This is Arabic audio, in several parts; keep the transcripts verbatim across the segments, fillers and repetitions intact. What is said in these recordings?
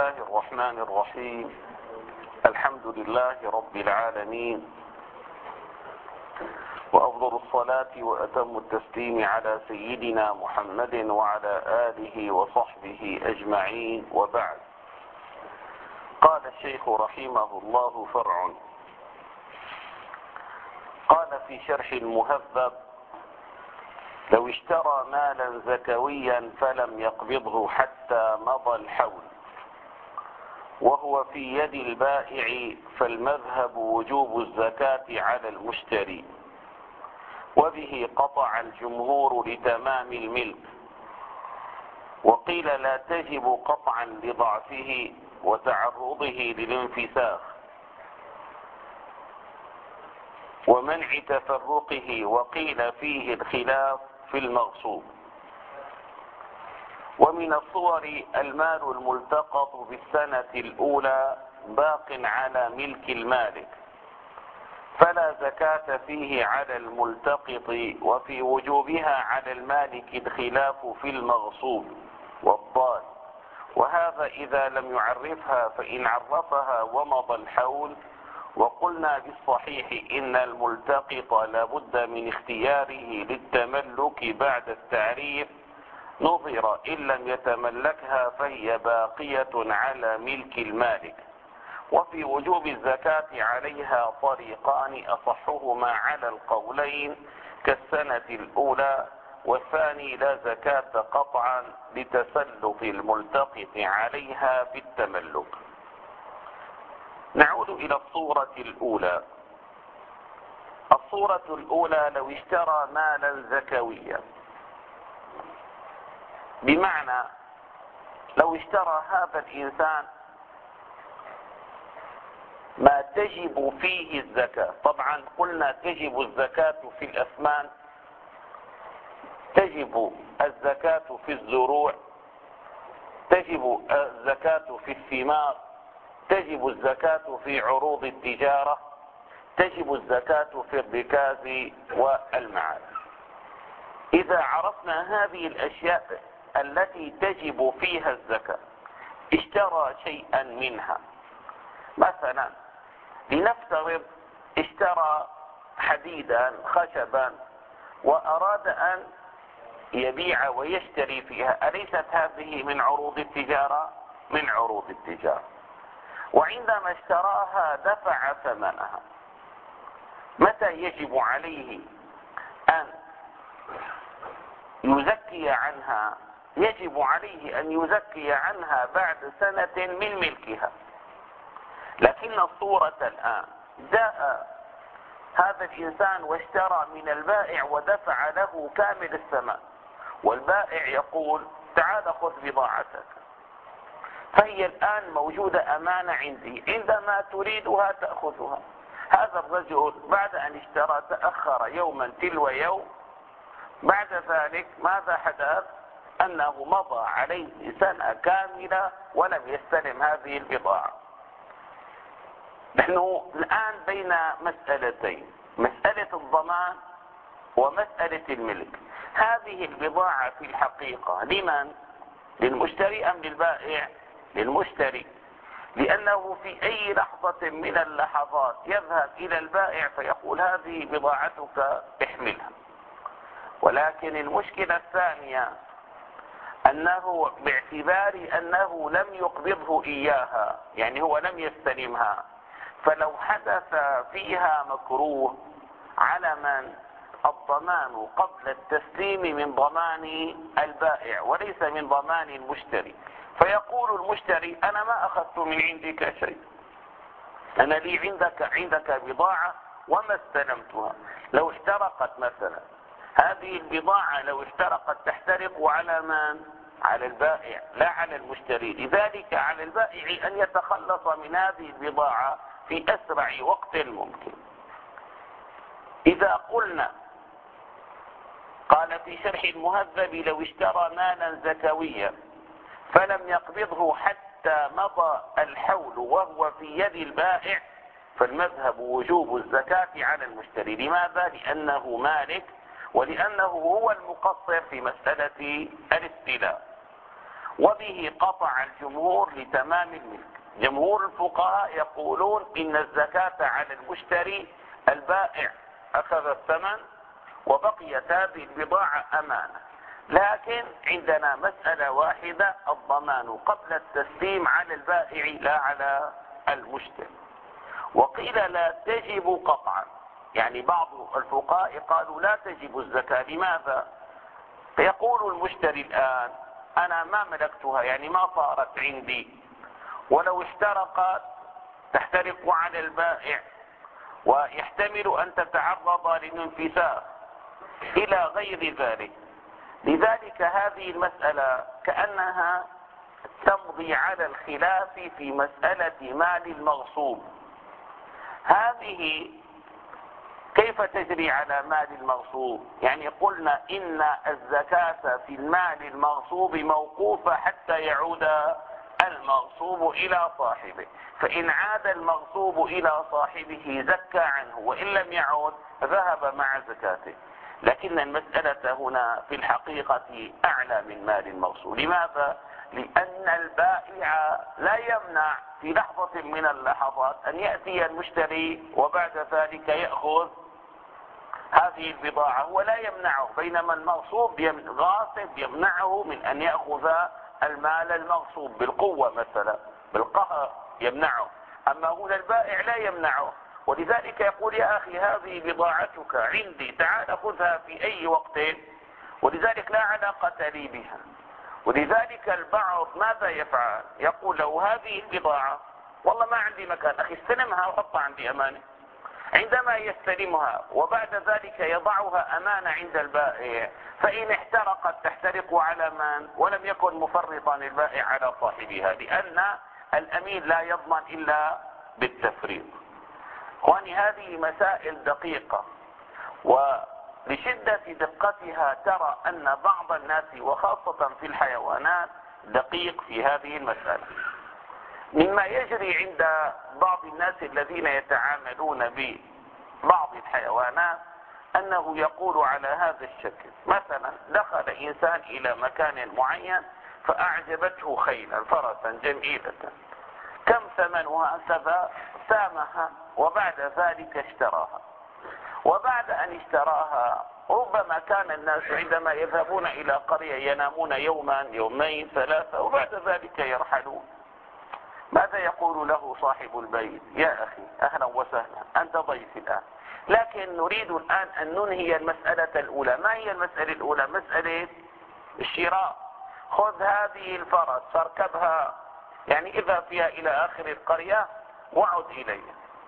الله الرحمن الرحيم. الحمد لله رب العالمين، وأفضل الصلاة وأتم التسليم على سيدنا محمد وعلى آله وصحبه أجمعين، وبعد. قال الشيخ رحمه الله فرع. قال في شرح المهذب: لو اشترى مالا زكويا فلم يقبضه حتى مضى الحول وهو في يد البائع، فالمذهب وجوب الزكاة على المشتري، وبه قطع الجمهور لتمام الملك، وقيل لا تجب قطعا لضعفه وتعرضه للانفساخ ومنع تفرقه، وقيل فيه الخلاف في المغصوب. ومن الصور المال الملتقط بالسنة الأولى باق على ملك المالك، فلا زكاة فيه على الملتقط، وفي وجوبها على المالك الخلاف في المغصوب والضال، وهذا إذا لم يعرفها، فإن عرفها ومضى الحول. وقلنا بالصحيح إن الملتقط لابد من اختياره للتملك بعد التعريف، نظر إن لم يتملكها فهي باقية على ملك المالك. وفي وجوب الزكاة عليها طريقان، أصحهما على القولين كالسنة الأولى، والثاني لا زكاة قطعا لتسلط الملتقط عليها في التملك. نعود إلى الصورة الأولى. الصورة الأولى: لو اشترى مالا زكويا، بمعنى لو اشترى هذا الإنسان ما تجب فيه الزكاة. طبعا قلنا تجب الزكاة في الأثمان، تجب الزكاة في الزروع، تجب الزكاة في الثمار، تجب الزكاة في عروض التجارة، تجب الزكاة في الركاز والمعاد. إذا عرفنا هذه الأشياء التي تجب فيها الزكاة، اشترى شيئا منها، مثلا لنفترض اشترى حديدا خشبا وأراد أن يبيع ويشتري فيها، أليست هذه من عروض التجارة؟ من عروض التجارة. وعندما اشتراها دفع ثمنها، متى يجب عليه أن يزكي عنها؟ يجب عليه أن يزكي عنها بعد سنة من ملكها. لكن الصورة الآن: جاء هذا الإنسان واشترى من البائع ودفع له كامل الثمن، والبائع يقول: تعال خذ بضاعتك، فهي الآن موجودة أمانة عندي، عندما تريدها تأخذها. هذا الرجل بعد أن اشترى تأخر يوما تلو يوم، بعد ذلك ماذا حدث؟ أنه مضى عليه سنة كاملة ولم يستلم هذه البضاعة. نحن الآن بين مسألتين: مسألة الضمان ومسألة الملك. هذه البضاعة في الحقيقة لمن؟ للمشتري أم للبائع؟ للمشتري، لأنه في أي لحظة من اللحظات يذهب إلى البائع فيقول: هذه بضاعتك احملها. ولكن المشكلة الثانية أنه باعتبار أنه لم يقبضه إياها، يعني هو لم يستلمها، فلو حدث فيها مكروه على من؟ الضمان قبل التسليم من ضمان البائع وليس من ضمان المشتري. فيقول المشتري: أنا ما أخذت من عندك شيء، أنا لي عندك عندك بضاعة وما استلمتها. لو احترقت مثلا، هذه البضاعة لو احترقت تحترق على من؟ على البائع لا على المشتري. لذلك على البائع أن يتخلص من هذه البضاعة في أسرع وقت ممكن. إذا قلنا، قال في شرح المهذب: لو اشترى مالا زكويا فلم يقبضه حتى مضى الحول وهو في يد البائع، فالمذهب وجوب الزكاة على المشتري. لماذا؟ لأنه مالك، ولأنه هو المقصر في مسألة الاستيلاء. وبه قطع الجمهور لتمام الملك. جمهور الفقهاء يقولون إن الزكاة على المشتري، البائع أخذ الثمن وبقيت هذه البضاعة أمانة، لكن عندنا مسألة واحدة: الضمان قبل التسليم على البائع لا على المشتري. وقيل لا تجب قطعا، يعني بعض الفقهاء قالوا لا تجب الزكاة. لماذا؟ فيقول المشتري الآن أنا ما ملكتها، يعني ما صارت عندي، ولو احترقت تحترق على البائع ويحتمل أن تتعرض للانفساخ إلى غير ذلك. لذلك هذه المسألة كأنها تمضي على الخلاف في مسألة مال المغصوب. هذه كيف تجري على مال المغصوب؟ يعني قلنا إن الزكاة في المال المغصوب موقوفة حتى يعود المغصوب إلى صاحبه، فإن عاد المغصوب إلى صاحبه زكى عنه، وإن لم يعود ذهب مع زكاته. لكن المسألة هنا في الحقيقة أعلى من مال المغصوب. لماذا؟ لأن البائع لا يمنع في لحظة من اللحظات أن يأتي المشتري وبعد ذلك يأخذ هذه البضاعة، هو لا يمنعه، بينما المغصوب غاصب يمنعه من أن يأخذ المال المغصوب بالقوة مثلا، بالقهر يمنعه. أما هنا البائع لا يمنعه، ولذلك يقول يا أخي هذه بضاعتك عندي، تعال خذها في أي وقت، ولذلك لا علاقة لي بها. ولذلك البعض ماذا يفعل؟ يقول له هذه البضاعة والله ما عندي مكان، أخي استلمها وحطها عندي أمانة. عندما يستلمها وبعد ذلك يضعها أمانة عند البائع، فإن احترقت تحترق على من؟ ولم يكن مفرطا البائع على صاحبها، لأن الأمين لا يضمن إلا بالتفريط. إخواني هذه مسائل دقيقة، ولشدة دقتها ترى أن بعض الناس وخاصة في الحيوانات دقيق في هذه المسألة. مما يجري عند بعض الناس الذين يتعاملون ببعض الحيوانات أنه يقول على هذا الشكل: مثلا دخل إنسان إلى مكان معين فأعجبته خيلا فرسا جميلة، كم ثمنها؟ كذا، سامها وبعد ذلك اشتراها. وبعد أن اشتراها ربما كان الناس عندما يذهبون إلى قرية ينامون يوما يومين ثلاثة وبعد ذلك يرحلون. ماذا يقول له صاحب البيت؟ يا أخي أهلا وسهلا، أنت ضيف الآن، لكن نريد الآن أن ننهي المسألة الأولى. ما هي المسألة الأولى؟ مسألة الشراء. خذ هذه الفرس فاركبها، يعني إذا فيها إلى آخر القرية وعد إلي.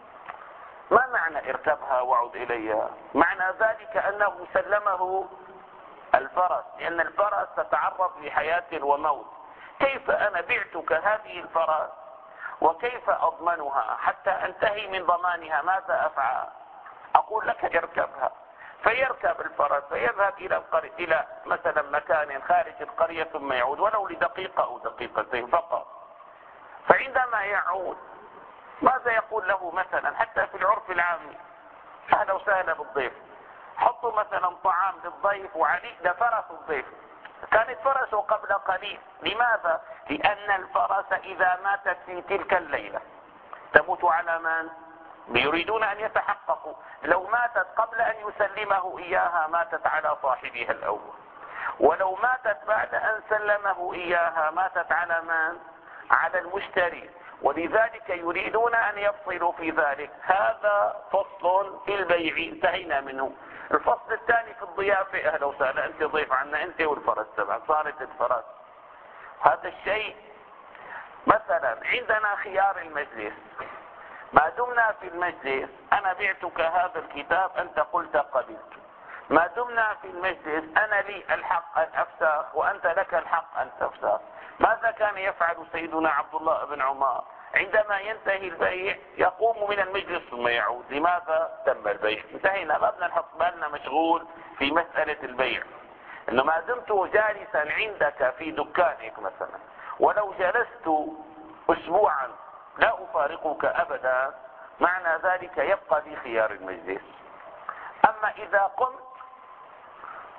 ما معنى اركبها وعد إلي؟ معنى ذلك أنه سلمه الفرس، لأن الفرس تتعرض لحياة وموت. كيف أنا بعتك هذه الفرس وكيف أضمنها حتى أنتهي من ضمانها؟ ماذا أفعل؟ أقول لك اركبها، فيركب الفرس فيذهب إلى القرية، إلى مثلا مكان خارج القرية، ثم يعود ولو لدقيقة أو دقيقتين فقط. فعندما يعود ماذا يقول له مثلا؟ حتى في العرف العامي أهلا وسهلا بالضيف، حطوا مثلا طعام للضيف وعليه ده فرس الضيف، كانت فرسه قبل قليل. لماذا؟ لأن الفرس إذا ماتت في تلك الليلة تموت على من؟ يريدون أن يتحققوا. لو ماتت قبل أن يسلمه إياها ماتت على صاحبها الأول، ولو ماتت بعد أن سلمه إياها ماتت على من؟ على المشتري. ولذلك يريدون أن يفصلوا في ذلك. هذا فصل في البيع انتهينا منه. الفصل الثاني في الضيافة، أهلا وسهلا أنت ضيف عنا أنت والفرس تبعك، صارت الفرس. هذا الشيء مثلا عندنا خيار المجلس، ما دمنا في المجلس أنا بعتك هذا الكتاب أنت قلت قبلت، ما دمنا في المجلس أنا لي الحق أن أفسخ وأنت لك الحق أن تفسخ. ماذا كان يفعل سيدنا عبد الله بن عمر؟ عندما ينتهي البيع يقوم من المجلس ثم يعود. لماذا؟ تم البيع، انتهينا، ما بدنا نحط بالنا مشغول في مسألة البيع. إنه ما دمت جالسا عندك في دكانك مثلا ولو جلست أسبوعا لا أفارقك أبدا، معنى ذلك يبقى لي خيار المجلس. أما إذا قمت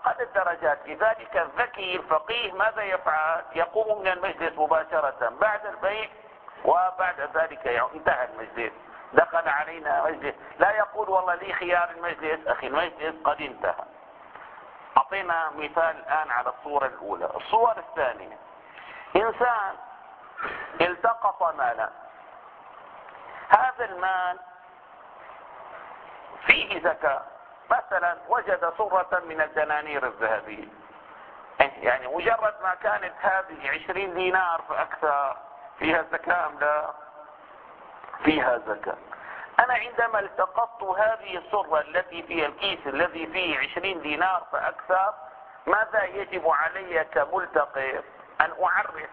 أقل الدرجات. لذلك الذكي الفقيه ماذا يفعل؟ يقوم من المجلس مباشرة بعد البيع، وبعد ذلك انتهى المجلس، دخل علينا مجلس، لا يقول والله لي خيار المجلس. أخي المجلس قد انتهى. أعطينا مثال الآن على الصورة الأولى. الصور الثانية، إنسان التقط مالا، هذا المال فيه زكاة، مثلا وجد صرة من الدنانير الذهبية، يعني مجرد ما كانت هذه عشرين دينار فأكثر فيها زكاة أم لا؟ فيها زكاة. أنا عندما التقطت هذه الصرة التي فيها الكيس الذي فيه عشرين دينار فأكثر، ماذا يجب علي كملتقط؟ أن أعرف.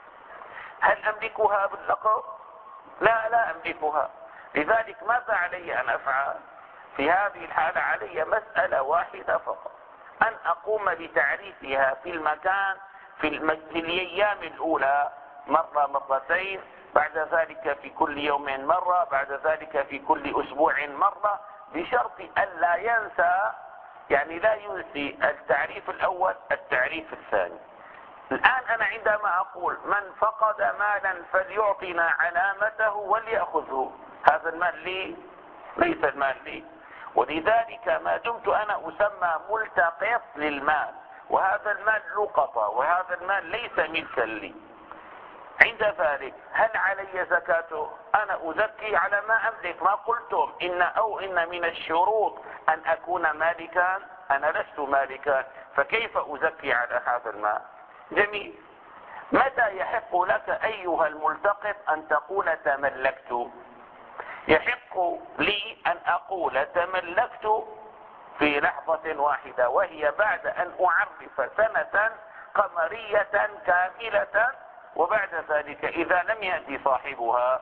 هل أملكها باللقب؟ لا، لا أملكها. لذلك ماذا علي أن أفعل؟ في هذه الحالة علي مسألة واحدة فقط، أن أقوم بتعريفها في المكان في, المج... في الأيام الأولى مرة مرتين، بعد ذلك في كل يوم مرة، بعد ذلك في كل أسبوع مرة، بشرط ألا ينسى، يعني لا ينسي التعريف الأول التعريف الثاني. الآن أنا عندما أقول من فقد مالا فليعطنا علامته وليأخذه، هذا المال لي؟ ليس المال لي. ولذلك ما دمت أنا أسمى ملتقط للمال، وهذا المال لقطة، وهذا المال ليس ملكا لي، عند ذلك هل علي زكاته؟ أنا أزكي على ما أملك. ما قلتم إن أو إن من الشروط أن أكون مالكا؟ أنا لست مالكا، فكيف أزكي على هذا المال؟ جميل. متى يحق لك أيها الملتقط أن تقول تملكت؟ يحق لي أن أقول تملكت في لحظة واحدة، وهي بعد أن أعرف سنة قمرية كاملة، وبعد ذلك إذا لم يأتي صاحبها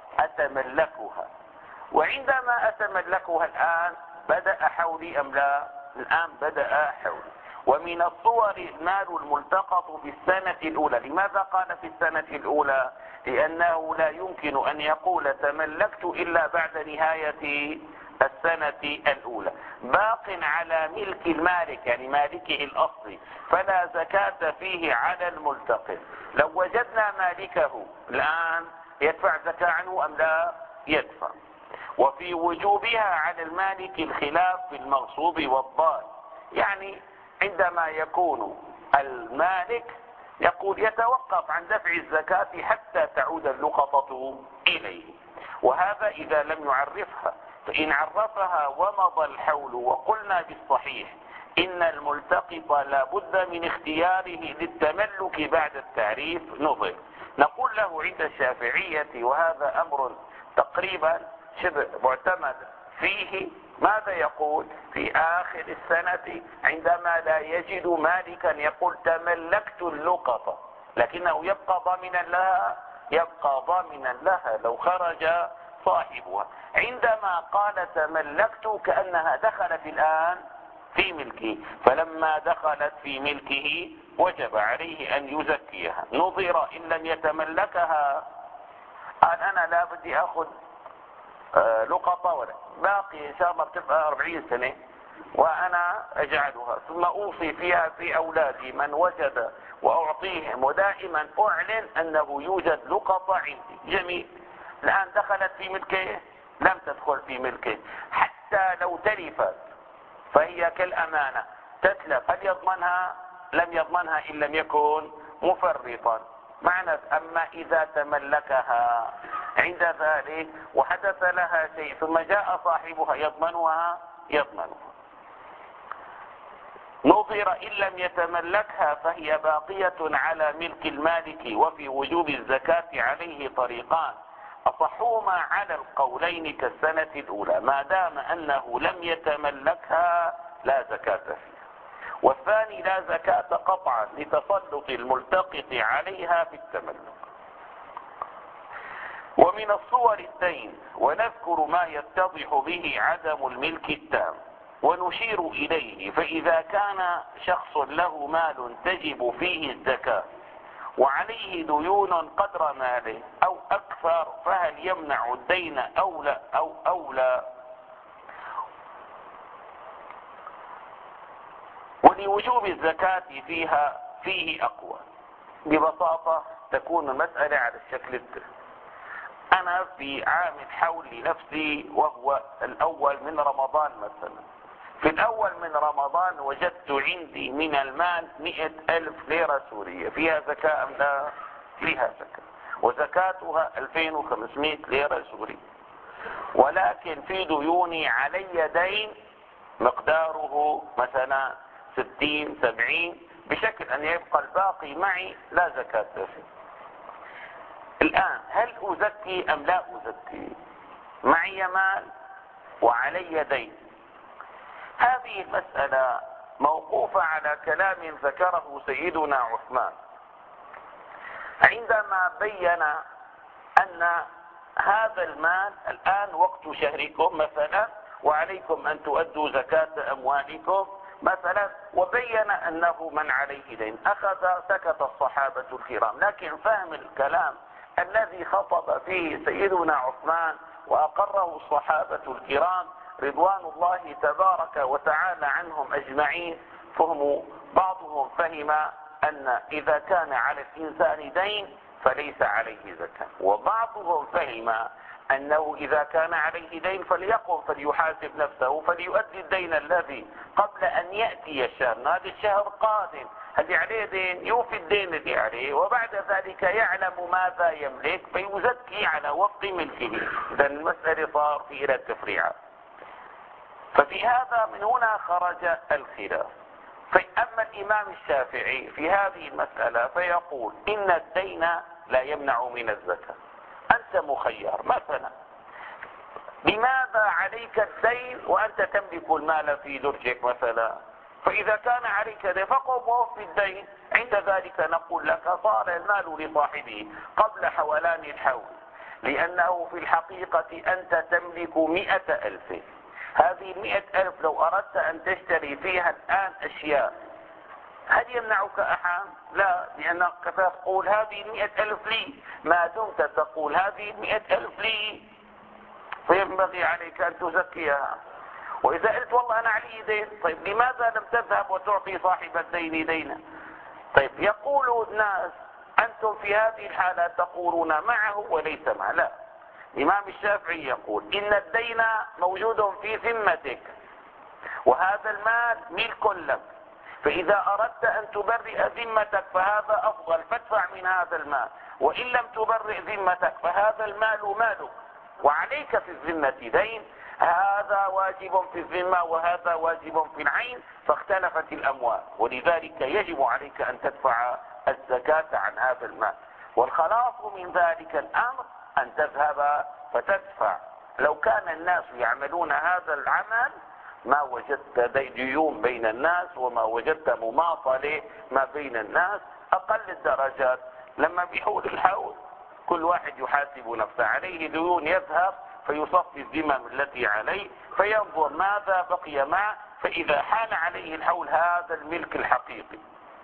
أتملكها. وعندما أتملكها الآن بدأ حولي أم لا؟ الآن بدأ حولي. ومن الصور المال الملتقط في السنة الأولى. لماذا قال في السنة الأولى؟ لأنه لا يمكن أن يقول تملكت إلا بعد نهاية السنة الأولى، باق على ملك المالك، يعني مالكه الأصلي، فلا زكاة فيه على الملتقط. لو وجدنا مالكه الآن يدفع زكاة عنه أم لا؟ يدفع. وفي وجوبها على المالك الخلاف في المغصوب والضال، يعني عندما يكون المالك يقول يتوقف عن دفع الزكاة حتى تعود اللقطة إليه، وهذا إذا لم يعرفها. فإن عرفها ومضى الحول وقلنا بالصحيح إن الملتقط لا بد من اختياره للتملك بعد التعريف نظر، نقول له عند الشافعية، وهذا أمر تقريبا شبه معتمد فيه، ماذا يقول في آخر السنة عندما لا يجد مالكا؟ يقول تملكت اللقطة، لكنه يبقى ضامنا لها، يبقى ضامنا لها لو خرج صاحبها. عندما قال تملكت كأنها دخلت الآن في ملكه، فلما دخلت في ملكه وجب عليه أن يزكيها. نظر إن لم يتملكها، قال أنا لا بدي أخذ لقطة ولا باقي إن شاء الله بتبقى أربعين سنة وأنا أجعلها، ثم أوصي فيها في أولادي من وجد وأعطيهم، ودائما أعلن أنه يوجد لقطة عندي. جميل. الآن دخلت في ملكه؟ لم تدخل في ملكه. حتى لو تلفت فهي كالأمانة تتلف، هل يضمنها؟ لم يضمنها إن لم يكن مفرطا. معنى أما إذا تملكها عند ذلك وحدث لها شيء ثم جاء صاحبها يضمنها؟ يضمنها. نظر إن لم يتملكها فهي باقية على ملك المالك. وفي وجوب الزكاة عليه طريقان، أصحهما على القولين كالسنة الأولى، ما دام أنه لم يتملكها لا زكاة فيها. والثاني لا زكاة قطعا لتسلط الملتقط عليها في التملك. ومن الصور الدين، ونذكر ما يتضح به عدم الملك التام ونشير إليه. فإذا كان شخص له مال تجب فيه الزكاة وعليه ديون قدر ماله أو أكثر، فهل يمنع الدين أو لا أو أولى؟ ولوجوب الزكاة فيها فيه أقوى. ببساطة تكون المسألة على الشكل التالي: أنا في عام الحول لنفسي وهو الأول من رمضان مثلا، في الأول من رمضان وجدت عندي من المال مئة ألف ليرة سورية، فيها زكاة أم لا؟ فيها زكاة، وزكاتها ألفين وخمسمائة ليرة سورية، ولكن في ديوني علي دين مقداره مثلا ستين سبعين، بشكل أن يبقى الباقي معي لا زكاة فيه. الآن هل أزكي أم لا أزكي؟ معي مال وعلي دين. هذه المسألة موقوفة على كلام ذكره سيدنا عثمان عندما بين أن هذا المال الآن وقت شهركم مثلا، وعليكم أن تؤدوا زكاة أموالكم مثلا، وبين أنه من عليه دين. أخذ سكت الصحابة الكرام، لكن فهم الكلام الذي خطب فيه سيدنا عثمان وأقره الصحابة الكرام رضوان الله تبارك وتعالى عنهم أجمعين، فهم بعضهم فهم أن إذا كان على الإنسان دين فليس عليه زكاة، وبعضهم فهم أنه إذا كان عليه دين فليقم فليحاسب نفسه فليؤدي الدين الذي قبل أن يأتي الشهر. هذا الشهر قادم، اللي عليه دين يوفي الدين اللي عليه، وبعد ذلك يعلم ماذا يملك فيزكي على وفق ملكه. إذا المسألة صار في إلى التفريعات. ففي هذا من هنا خرج الخلاف. أما الإمام الشافعي في هذه المسألة فيقول إن الدين لا يمنع من الزكاة. أنت مخير مثلا، لماذا عليك الدين وأنت تملك المال في درجك مثلا؟ فإذا كان عليك دين فقم ووفي الدين، عند ذلك نقول لك صار المال لصاحبه قبل حولان الحول، لأنه في الحقيقة أنت تملك مئة ألف. هذه المئة ألف لو أردت أن تشتري فيها الآن أشياء هل يمنعك أحد؟ لا، لأنك تقول هذه المئة ألف لي، ما دمت تقول هذه المئة ألف لي فينبغي عليك أن تزكيها. وإذا قلت والله أنا علي دين، طيب لماذا لم تذهب وتعطي صاحب الدين دينا؟ طيب يقول الناس أنتم في هذه الحالة تقولون معه وليس معه. لا، الإمام الشافعي يقول إن الدين موجود في ذمتك وهذا المال ملك لك، فإذا أردت أن تبرئ ذمتك فهذا أفضل فادفع من هذا المال، وإن لم تبرئ ذمتك فهذا المال مالك وعليك في الذمة دين، هذا واجب في الذمة وهذا واجب في العين، فاختلفت الأموال، ولذلك يجب عليك أن تدفع الزكاة عن هذا المال. والخلاص من ذلك الأمر أن تذهب فتدفع. لو كان الناس يعملون هذا العمل ما وجدت ديون بين الناس وما وجدت مماطلة ما بين الناس. أقل الدرجات لما بيحول الحول كل واحد يحاسب نفسه، عليه ديون يذهب فيصفي الذمم التي عليه فينظر ماذا بقي معه، فإذا حال عليه الحول هذا الملك الحقيقي.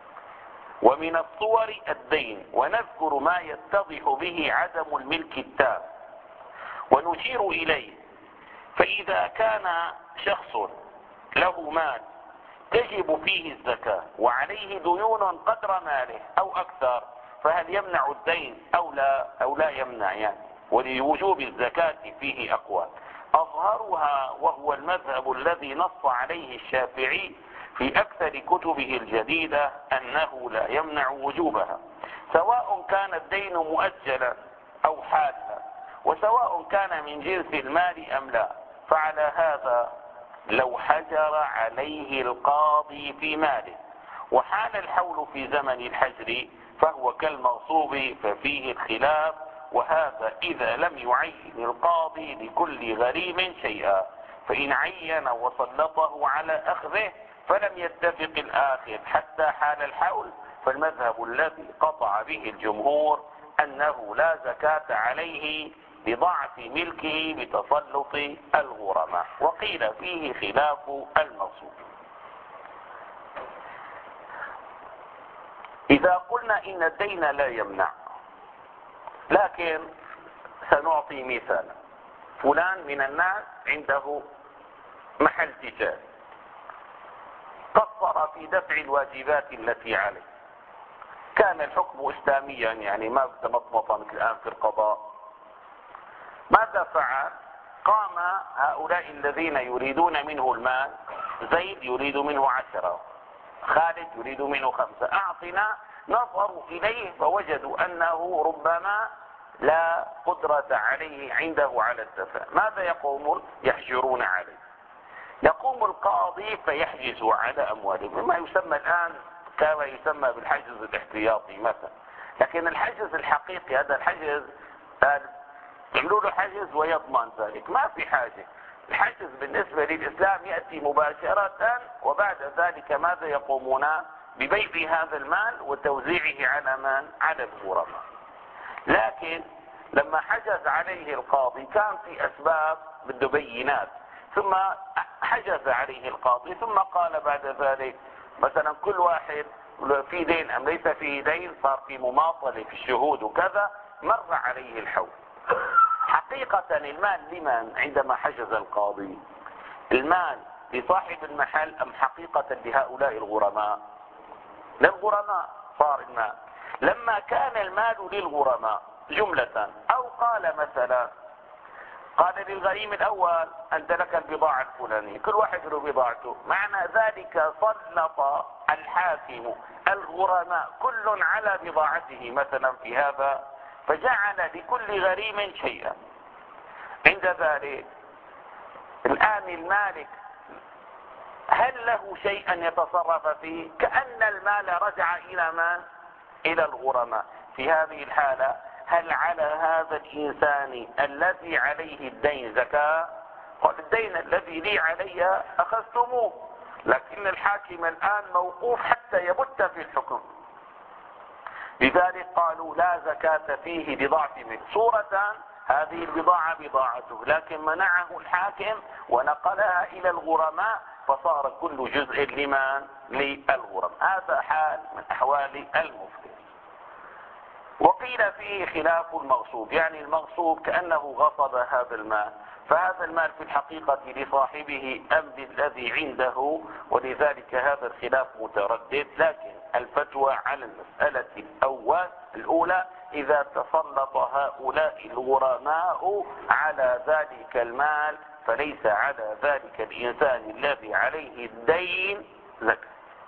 ومن الصور الدين، ونذكر ما يتضح به عدم الملك التام ونشير إليه. فإذا كان شخص له مال تجب فيه الزكاة وعليه ديون قدر ماله أو أكثر، فهل يمنع الدين أو لا أو لا يمنع يعني؟ ولوجوب الزكاة فيه أقوال، أظهرها وهو المذهب الذي نص عليه الشافعي في أكثر كتبه الجديدة أنه لا يمنع وجوبها، سواء كان الدين مؤجلا أو حالا، وسواء كان من جنس المال أم لا. فعلى هذا لو حجر عليه القاضي في ماله وحال الحول في زمن الحجر فهو كالمغصوب، ففيه الخلاف، وهذا إذا لم يعين القاضي لكل غريم شيئا، فإن عين وسلطه على أخذه فلم يتفق الآخر حتى حال الحول، فالمذهب الذي قطع به الجمهور أنه لا زكاة عليه لضعف ملكه بتسلط الغرماء، وقيل فيه خلاف المغصوب. إذا قلنا إن الدين لا يمنع، لكن سنعطي مثالا. فلان من الناس عنده محل تجاري، قصرت في دفع الواجبات التي عليه. كان الحكم إسلاميا، يعني ما بتمطمط مثل الآن في القضاء. ماذا فعل؟ قام هؤلاء الذين يريدون منه المال، زيد يريد منه عشرة، خالد يريد منه خمسة، أعطنا. نظروا إليه فوجدوا أنه ربما لا قدرة عليه عنده على الدفع. ماذا يقومون؟ يحجرون عليه. يقوم القاضي فيحجز على أموالهم، مما يسمى الآن كما يسمى بالحجز الاحتياطي مثلا. لكن الحجز الحقيقي هذا الحجز يعملوا له حجز ويضمن ذلك، ما في حاجة. الحجز بالنسبة للإسلام يأتي مباشرة، وبعد ذلك ماذا يقومون؟ ببيع هذا المال وتوزيعه على من؟ على الغرماء. لكن لما حجز عليه القاضي كان في أسباب بده بينات، ثم حجز عليه القاضي، ثم قال بعد ذلك مثلا كل واحد في دين أم ليس فيه دين، صار في مماطلة في الشهود وكذا، مر عليه الحول. حقيقة المال لمن عندما حجز القاضي؟ المال لصاحب المحل أم حقيقة لهؤلاء الغرماء؟ للغرماء صار المال. لما كان المال للغرماء جملة، أو قال مثلا قال للغريم الأول أنت لك البضاعة الفلانية، كل واحد له بضاعته، معنى ذلك سلط الحاكم الغرماء كل على بضاعته مثلا في هذا، فجعل لكل غريم شيئا. عند ذلك الآن المالك هل له شيء أن يتصرف فيه؟ كأن المال رجع إلى من؟ إلى الغرماء. في هذه الحالة هل على هذا الإنسان الذي عليه الدين زكاة؟ قال الدين الذي لي علي أخذتموه، لكن الحاكم الآن موقوف حتى يبت في الحكم. لذلك قالوا لا زكاة فيه بضعف منه. صورة هذه البضاعة بضاعته، لكن منعه الحاكم ونقلها إلى الغرماء، فصار كل جزء لمن؟ للغرماء. هذا حال من أحوال المفلس. وقيل فيه خلاف المغصوب، يعني المغصوب كأنه غصب هذا المال، فهذا المال في الحقيقة لصاحبه أم للذي عنده، ولذلك هذا الخلاف متردد. لكن الفتوى على المسألة الأول الأولى إذا تسلط هؤلاء الغرماء على ذلك المال فليس على ذلك الإنسان الذي عليه الدين زكاة.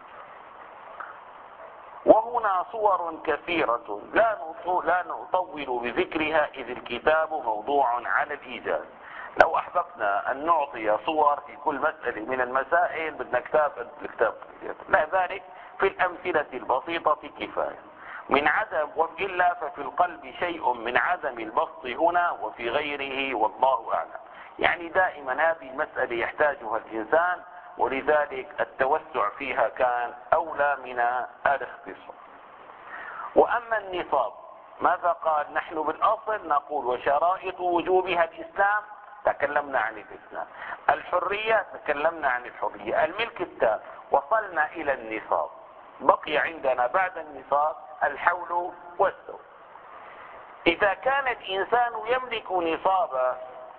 وهنا صور كثيرة لا لا نطول بذكرها إذ الكتاب موضوع على الإيجاز. لو أحببنا أن نعطي صور في كل مسألة من المسائل بدنا كتاب الكتاب، لا ذلك في الأمثلة البسيطة كفاية. من عدم وإلا ففي القلب شيء من عدم البسط هنا وفي غيره والله أعلم. يعني دائما هذه المسألة يحتاجها الإنسان، ولذلك التوسع فيها كان أولى من الاختصار. وأما النصاب ماذا قال؟ نحن بالأصل نقول وشرائط وجوبها الإسلام، تكلمنا عن الإسلام. الحرية تكلمنا عن الحرية. الملك التام وصلنا إلى النصاب، بقي عندنا بعد النصاب الحول والسوق. إذا كان الإنسان يملك نصابا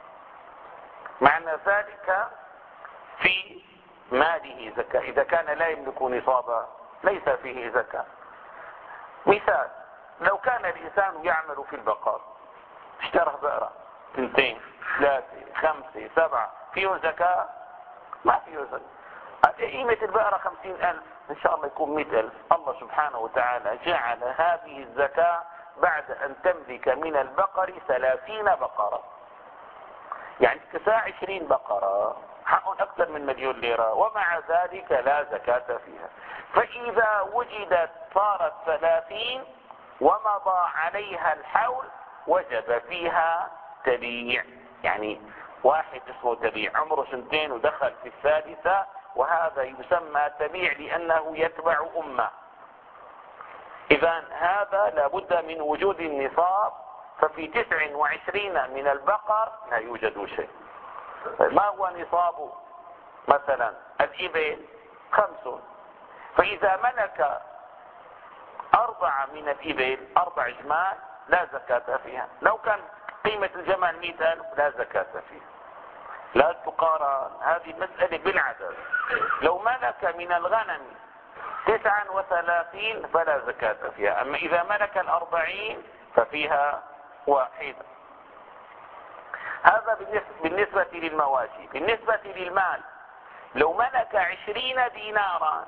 معنى ذلك في ماله زكاة. إذا كان لا يملك نصابا ليس فيه زكاة. مثال، لو كان الإنسان يعمل في البقر، اشترى بقرة اثنتين ثلاثة خمسة سبعة، فيه زكاة؟ ما فيه زكاة. قيمة البقرة خمسين ألف، إن شاء الله يكون مئة ألف. الله سبحانه وتعالى جعل هذه الزكاة بعد أن تملك من البقر ثلاثين بقرة، يعني كساء عشرين بقرة، حق أكثر من مليون ليرة، ومع ذلك لا زكاة فيها. فإذا وجدت صارت ثلاثين ومضى عليها الحول وجب فيها تبيع. يعني واحد اسمه تبيع عمره سنتين ودخل في الثالثة، وهذا يسمى تبيع لأنه يتبع أمه. إذا هذا لابد من وجود النصاب، ففي تسع وعشرين من البقر لا يوجد شيء. ما هو نصاب مثلا الإبل؟ خمس. فإذا ملك أربعة من الإبل، أربع جمال، لا زكاة فيها. لو كان قيمة الجمال مئة ألف لا زكاة فيها. لا تقارن هذه المسألة بالعدد. لو ملك من الغنم تسعا وثلاثين فلا زكاة فيها. أما إذا ملك الأربعين ففيها واحدة. هذا بالنسبة للمواشي. بالنسبة للمال، لو ملك عشرين دينارا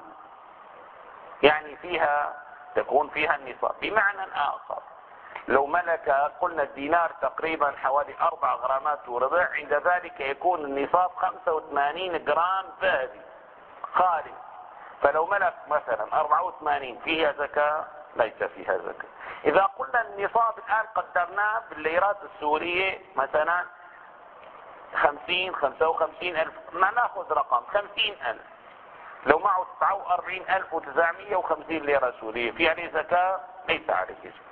يعني فيها تكون فيها النصاب. بمعنى آخر، لو ملك قلنا الدينار تقريبا حوالي أربع غرامات وربع، عند ذلك يكون النصاب خمسة وثمانين جرام ذهبي خالص. فلو ملك مثلا أربعة وثمانين فيها زكاة؟ ليس فيها زكاة. إذا قلنا النصاب الآن قدرناه بالليرات السورية مثلا خمسين خمسة وخمسين ألف، ما ناخذ رقم خمسين ألف، لو معه تسعة وأربعين ألف وتسعمائة وخمسين ليرة سورية في عليه زكاة؟ ليس عليه زكاة.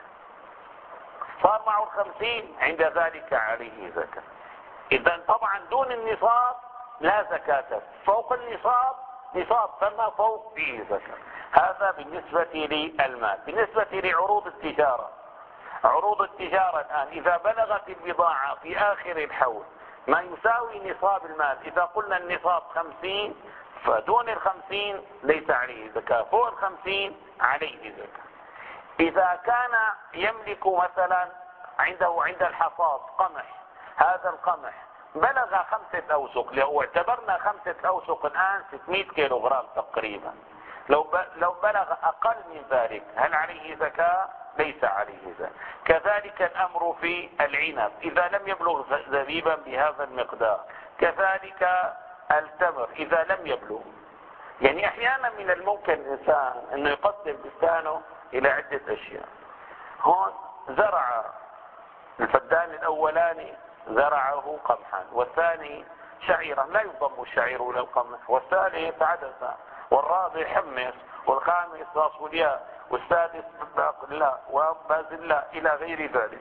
صار معه الخمسين عند ذلك عليه زكاة. إذا طبعا دون النصاب لا زكاة، فوق النصاب نصاب فما فوق فيه زكاة. هذا بالنسبة للمال. بالنسبة لعروض التجارة، عروض التجارة الآن إذا بلغت البضاعة في آخر الحول ما يساوي نصاب المال، إذا قلنا النصاب خمسين فدون الخمسين ليس عليه زكاة، فوق الخمسين عليه زكاة. إذا كان يملك مثلا عنده عند الحصاد قمح، هذا القمح بلغ خمسة أوسق، لو اعتبرنا خمسة أوسق الآن ستمائة كيلو غرام تقريبا، لو لو بلغ أقل من ذلك هل عليه زكاة؟ ليس عليه زكاة. كذلك الأمر في العنب إذا لم يبلغ زبيبا بهذا المقدار، كذلك التمر إذا لم يبلغ. يعني أحيانا من الممكن الإنسان أنه يقسم بستانه إلى عدة أشياء. هون زرع الفدان الأولاني زرعه قمحا، والثاني شعيرا لا يضم الشعير إلى القمح، والثالث عدسا، والرابع حمص، والخامس فاصولياء، والسادس باقلا وبازلاء إلى غير ذلك.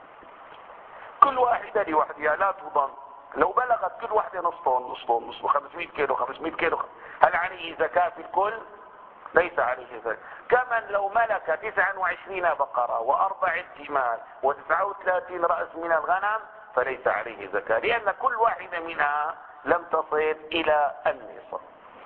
كل واحدة لوحدها لا تضم. لو بلغت كل واحدة نص طن نص طن نص خمسمائة كيلو خمسمائة كيلو هل عليه زكاة في الكل؟ ليس عليه زكاة. كمن لو ملك تسعة وعشرين بقرة وأربع جمال وتسعة وثلاثين رأس من الغنم فليس عليه زكاة، لأن كل واحدة منها لم تصل إلى النصاب.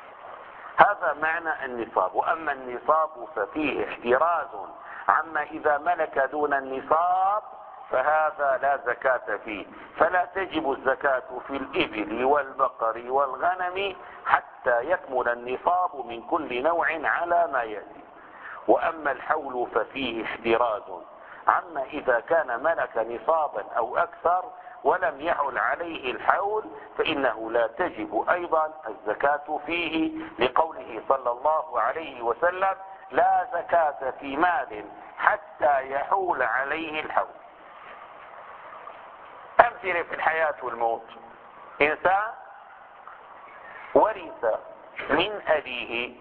هذا معنى النصاب. وأما النصاب ففيه احتراز عما إذا ملك دون النصاب فهذا لا زكاة فيه، فلا تجب الزكاة في الإبل والبقر والغنم حتى يكمل النصاب من كل نوع على ما يأتي. وأما الحول ففيه احتراز عما إذا كان ملك نصابا أو أكثر ولم يحل عليه الحول فإنه لا تجب أيضا الزكاة فيه، لقوله صلى الله عليه وسلم: لا زكاة في مال حتى يحول عليه الحول. أمثلة في الحياة والموت: إنسان ورث من أبيه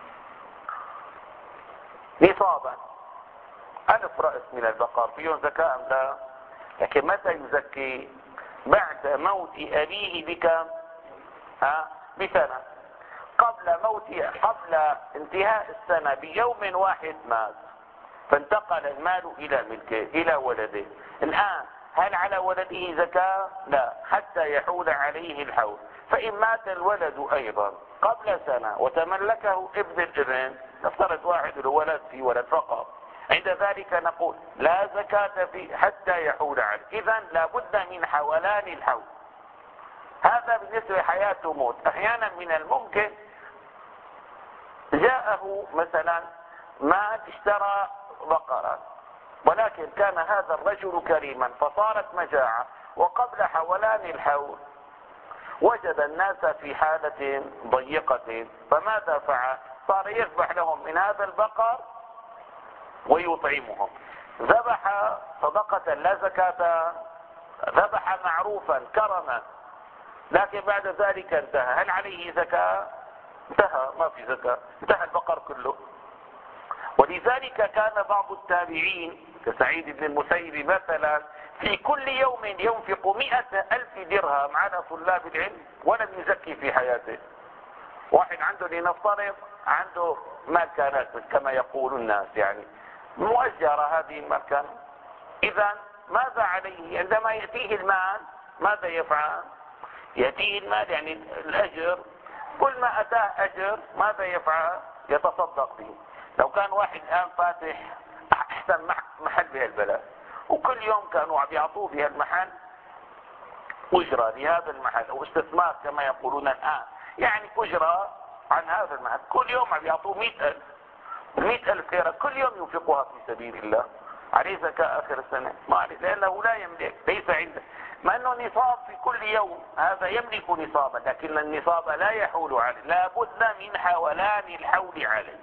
نصابا ألف رأس من البقر، فيهم زكاة أم لا؟ لكن متى يزكي؟ بعد موت أبيه بكم؟ ها؟ بسنة. قبل موت قبل انتهاء السنة بيوم واحد مات، فانتقل المال إلى ملكه إلى ولده. الآن هل على ولده زكاة؟ لا، حتى يحول عليه الحول. فإن مات الولد أيضا قبل سنة وتملكه ابن الابن، نفترض واحد الولد في ولد فقط، عند ذلك نقول لا زكاة فيه حتى يحول عليه. إذن لا بد من حولان الحول. هذا بالنسبة لحياة وموت. أحيانا من الممكن جاءه مثلا مال اشترى بقرة، ولكن كان هذا الرجل كريما فصارت مجاعة، وقبل حولان الحول وجد الناس في حالة ضيقة، فماذا فعل؟ صار يذبح لهم من هذا البقر ويطعمهم. ذبح صدقة لا زكاة، ذبح معروفا كرما، لكن بعد ذلك انتهى، هل عليه زكاة؟ انتهى، ما في زكاة، انتهى البقر كله. ولذلك كان بعض التابعين كسعيد بن المسيب مثلا في كل يوم ينفق مئة ألف درهم على طلاب العلم ولم يزكي في حياته. واحد عنده لنفترض عنده مكانات كما يقول الناس، يعني مؤجرة هذه المكان، إذا ماذا عليه عندما يأتيه المال؟ ماذا يفعل؟ يأتيه المال يعني الأجر، كل ما أتاه أجر ماذا يفعل؟ يتصدق به. لو كان واحد الآن فاتح أحسن محل بهالبلد وكل يوم كانوا عم يعطوه بهالمحل أجرة لهذا المحل أو استثمار كما يقولون الآن، يعني أجرة عن هذا المحل، كل يوم عم يعطوه مئة ألف مئة ألف ليرة كل يوم ينفقها في سبيل الله، عليه زكاة آخر السنة؟ ما عليه، لأنه لا يملك، ليس عنده، مع أنه نصاب في كل يوم، هذا يملك نصابا لكن النصاب لا يحول عليه، لا بد من حولان الحول عليه.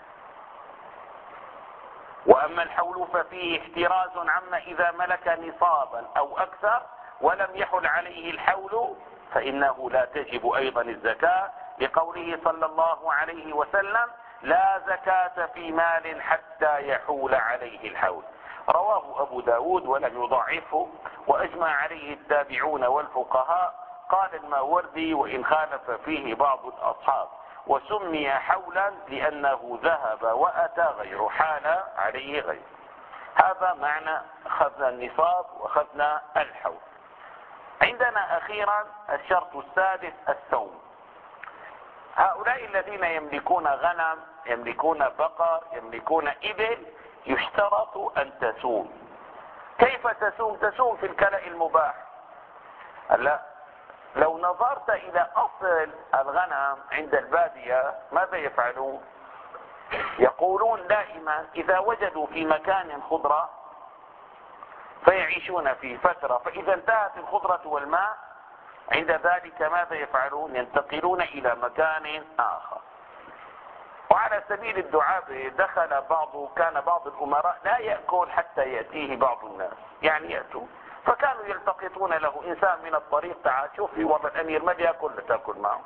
وأما الحول ففيه احتراز عما إذا ملك نصابا أو أكثر ولم يحل عليه الحول فإنه لا تجب أيضا الزكاة، لقوله صلى الله عليه وسلم: لا زكاة في مال حتى يحول عليه الحول. رواه أبو داود ولم يضعفه، وأجمع عليه التابعون والفقهاء. قال الماوردي: وإن خالف فيه بعض الأصحاب، وسمي حولا لأنه ذهب وأتى غير، حال عليه غير. هذا معنى أخذنا النصاب وأخذنا الحول. عندنا أخيرا الشرط السادس السوم. هؤلاء الذين يملكون غنم، يملكون بقر، يملكون إبل، يشترط أن تسوم. كيف تسوم؟ تسوم في الكلأ المباح. لا، لو نظرت إلى أصل الغنم عند البادية ماذا يفعلون؟ يقولون دائما إذا وجدوا في مكان خضرة فيعيشون فيه فترة، فإذا انتهت الخضرة والماء عند ذلك ماذا يفعلون؟ ينتقلون إلى مكان آخر. وعلى سبيل الدعابة دخل بعض كان بعض الأمراء لا يأكل حتى يأتيه بعض الناس، يعني يأتوا، فكانوا يلتقطون له إنسان من الطريق: تعال شوفي والله الأمير ما بيأكل، تأكل معه.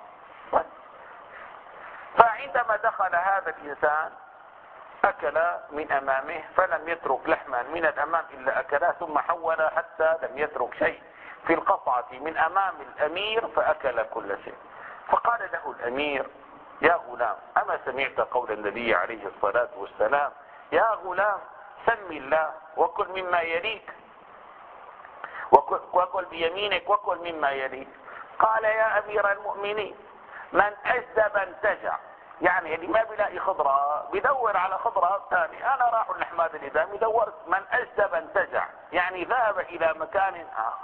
فعندما دخل هذا الإنسان أكل من أمامه، فلم يترك لحما من الأمام إلا أكله، ثم حول حتى لم يترك شيء في القصعة من أمام الأمير فأكل كل شيء. فقال له الأمير: يا غلام، أما سمعت قول النبي عليه الصلاة والسلام: يا غلام سم الله وكل مما يليك، وكل بيمينك وكل مما يليك. قال: يا أمير المؤمنين، من أجدب انتجع، يعني اللي ما بيلاقي خضرة بيدور على خضرة ثانية. أنا راح الحماد اللي دام يدور، من أجدب انتجع، يعني ذهب إلى مكان آخر.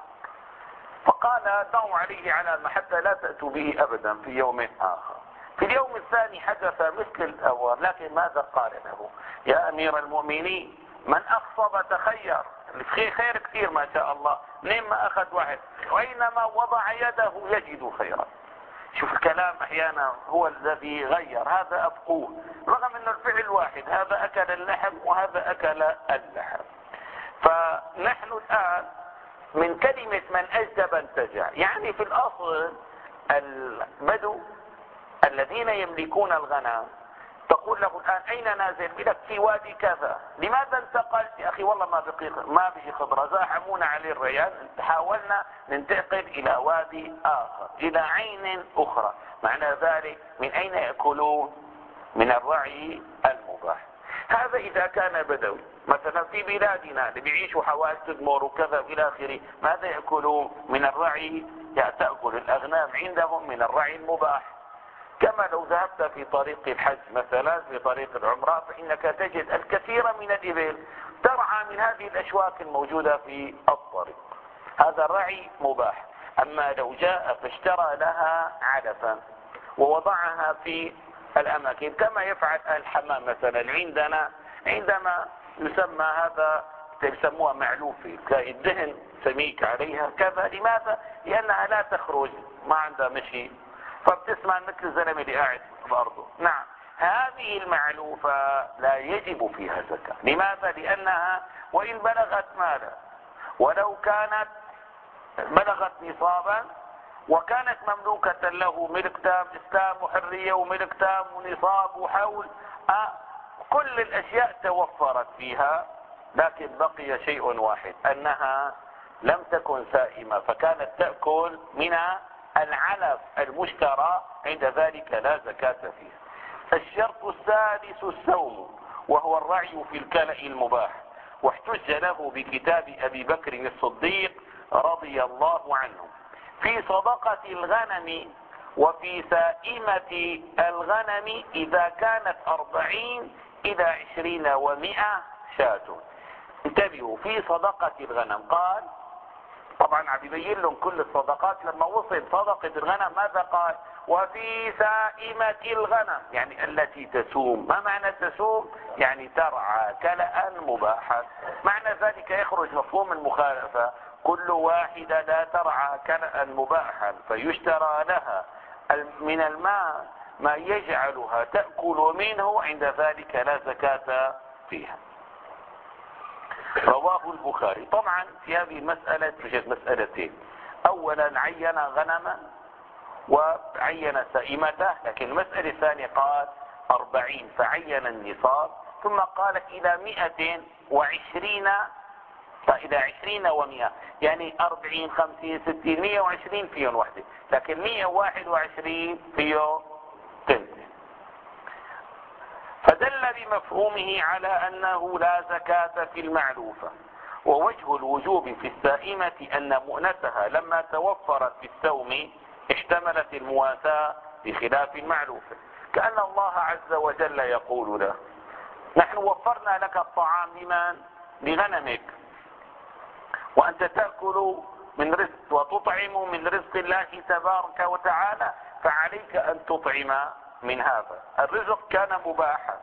فقال: دعوا عليه علامة حتى لا تأتوا به أبدا في يوم آخر. في اليوم الثاني حدث مثل الأول، لكن ماذا قال له؟ يا أمير المؤمنين، من أخصب تخير، في خير كثير ما شاء الله، منين ما أخذ واحد، وأينما وضع يده يجد خيرا. شوف الكلام أحيانا هو الذي غير، هذا أبقوه، رغم أن الفعل واحد، هذا أكل اللحم وهذا أكل اللحم. فنحن الآن من كلمة من أجدب انتجع، يعني في الأصل البدو الذين يملكون الغنم تقول له الآن أين نازل؟ بلك في وادي كذا. لماذا انتقلت؟ يا أخي والله ما بقي ما بقي خضرة، زاحمونا عليه الريان، حاولنا ننتقل إلى وادي آخر، إلى عين أخرى. معنى ذلك من أين يأكلون؟ من الرعي المباح. هذا إذا كان بدوي. مثلا في بلادنا اللي بيعيشوا حوالي تدمر وكذا إلى آخره، ماذا يأكلون؟ من الرعي، تأكل الأغنام عندهم من الرعي المباح. كما لو ذهبت في طريق الحج مثلا، في طريق العمرة، فإنك تجد الكثير من الإبل ترعى من هذه الأشواك الموجودة في الطريق، هذا الرعي مباح. أما لو جاء فاشترى لها علفا ووضعها في الأماكن كما يفعل الحمام مثلا عندنا، عندما يسمى هذا يسموها معلوفة، تلاقي الدهن سميك عليها كذا. لماذا؟ لأنها لا تخرج، ما عندها مشي، فبتسمع مثل الزلمة اللي قاعد بأرضه. نعم، هذه المعلوفة لا يجب فيها زكاة. لماذا؟ لأنها وإن بلغت مالا، ولو كانت بلغت نصابا وكانت مملوكة له، ملك تام، إسلام وحرية وملك تام ونصاب وحول، أه كل الأشياء توفرت فيها، لكن بقي شيء واحد، أنها لم تكن سائمة، فكانت تأكل من العلف المشترى، عند ذلك لا زكاة فيها. الشرط السادس السوم، وهو الرعي في الكلأ المباح، واحتج له بكتاب أبي بكر الصديق رضي الله عنه في صدقة الغنم وفي سائمة الغنم إذا كانت أربعين إلى عشرين ومئة شاة. انتبهوا، في صدقة الغنم قال، طبعا عم يبين لهم كل الصدقات. لما وصل صدقة الغنم ماذا قال؟ وفي سائمة الغنم، يعني التي تسوم. ما معنى تسوم؟ يعني ترعى كلأ مباحا. معنى ذلك يخرج مفهوم المخالفة، كل واحدة لا ترعى كلأ مباحا فيشترى لها من الماء ما يجعلها تأكل منه، عند ذلك لا زكاة فيها. رواه البخاري. طبعا في هذه المسألة توجد مسألتين. اولا عين غنما وعين سائمته، لكن المسألة الثانية قال أربعين فعين النصاب، ثم قال إلى مئة وعشرين، فإلى عشرين ومئة، يعني أربعين خمسين ستين مئة وعشرين فيهم وحدة، لكن مئة وواحد وعشرين فيه تنتين. فدل بمفهومه على أنه لا زكاة في المعلوفة. ووجه الوجوب في السائمة أن مؤنتها لما توفرت في السوم احتملت المواساة بخلاف المعلوفة، كأن الله عز وجل يقول له: نحن وفرنا لك الطعام لمن؟ لغنمك، وأنت تأكل من رزق وتطعم من رزق الله تبارك وتعالى، فعليك أن تطعم من هذا الرزق. كان مباحا،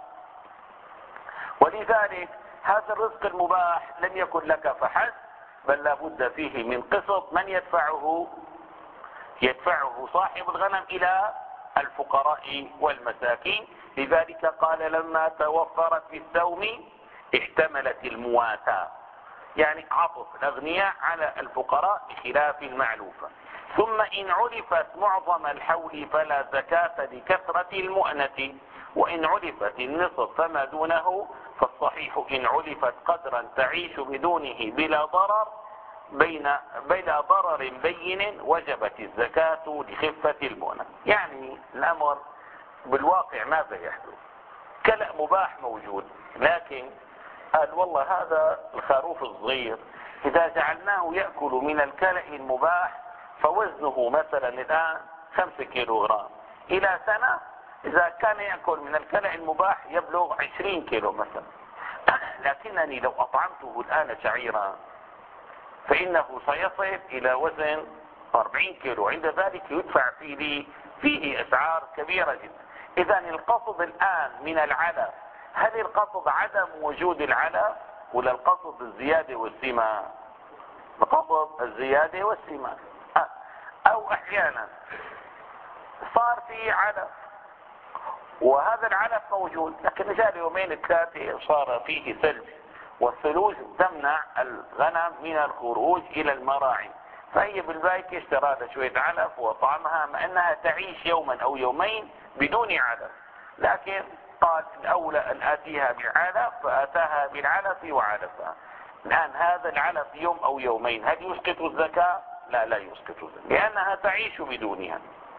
ولذلك هذا الرزق المباح لم يكن لك فحسب، بل لا بد فيه من قسط. من يدفعه؟ يدفعه صاحب الغنم إلى الفقراء والمساكين. لذلك قال لما توفرت في السوم احتملت المواساة، يعني عطف الأغنياء على الفقراء بخلاف المعلوفة. ثم إن علفت معظم الحول فلا زكاة لكثرة المؤنة، وإن علفت النصف فما دونه فالصحيح إن علفت قدرا تعيش بدونه بلا ضرر بين بلا ضرر بين وجبت الزكاة لخفة المؤنة. يعني الأمر بالواقع ماذا يحدث؟ كلأ مباح موجود، لكن قال والله هذا الخروف الصغير إذا جعلناه يأكل من الكلأ المباح فوزنه مثلا الآن خمسة كيلو غرام، إلى سنة إذا كان يأكل من الكلأ المباح يبلغ عشرين كيلو مثلا. لكنني لو أطعمته الآن شعيرا فإنه سيصل إلى وزن أربعين كيلو، عند ذلك يدفع فيه فيه أسعار كبيرة جدا. إذا القصد الآن من العلف، هل القصد عدم وجود العلف ولا القصد الزيادة والسمان؟ القصد الزيادة والسمان. أو أحيانا صار فيه علف وهذا العلف موجود، لكن جاء يومين الثلاثة صار فيه ثلج، والثلوج تمنع الغنم من الخروج إلى المراعي، فهي بالبايك اشترى لها شوية علف وطعمها، مع أنها تعيش يوما أو يومين بدون علف، لكن قال الأولى أن آتيها بالعلف، فآتاها بالعلف وعلفها. الآن هذا العلف يوم أو يومين هل يسقط الزكاة؟ لا لا يسقط الزكاة، لأنها تعيش بدونها.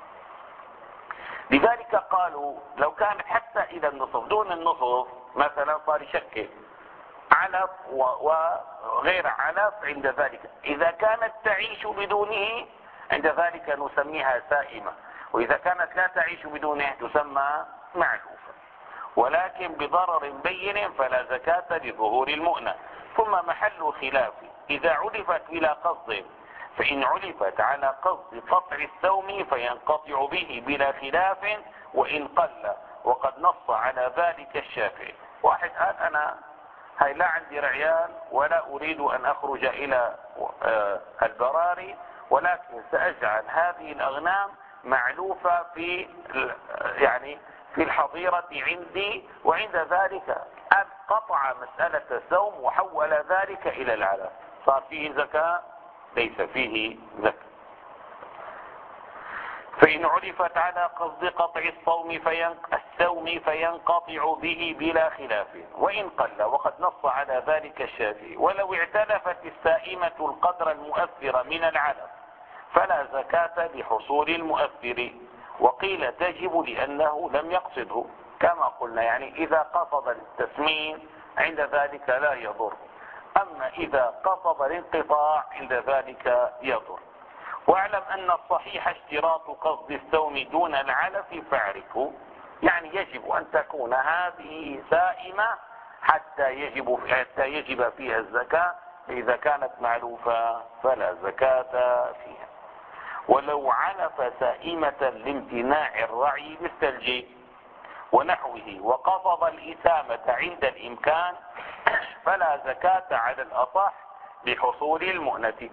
لذلك قالوا لو كانت حتى إلى النصف، دون النصف مثلا صار يشكل علف وغير علف، عند ذلك إذا كانت تعيش بدونه عند ذلك نسميها سائمة، وإذا كانت لا تعيش بدونه تسمى معلوفة، ولكن بضرر بين فلا زكاة لظهور المؤنة. ثم محل خلاف إذا علفت بلا قصد، فإن علفت على قصد قطع السوم فينقطع به بلا خلاف وإن قل، وقد نص على ذلك الشافعي. واحد قال أنا هاي لا عندي رعيان ولا أريد أن أخرج إلى البراري، ولكن سأجعل هذه الأغنام معلوفة في يعني في الحظيرة عندي، وعند ذلك أن قطع مسألة السوم وحول ذلك إلى العلف، صار فيه زكاة؟ ليس فيه زكاة. فإن عرفت على قصد قطع الصوم السوم فينقطع به بلا خلاف وإن قل، وقد نص على ذلك الشافعي. ولو اعتلفت السائمة القدر المؤثر من العلف فلا زكاة لحصول المؤثر، وقيل تجب لأنه لم يقصده كما قلنا، يعني إذا قصد التسمين عند ذلك لا يضر، أما إذا قصد الانقطاع عند ذلك يضر. واعلم أن الصحيح اشتراط قصد السوم دون العلف فاعرفه. يعني يجب أن تكون هذه سائمة حتى يجب حتى يجب فيها الزكاة. إذا كانت معلوفة فلا زكاة فيها. ولو علف سائمة لامتناع الرعي بالثلج ونحوه وقصد الإسامة عند الإمكان فلا زكاة على الأصح لحصول المؤنة.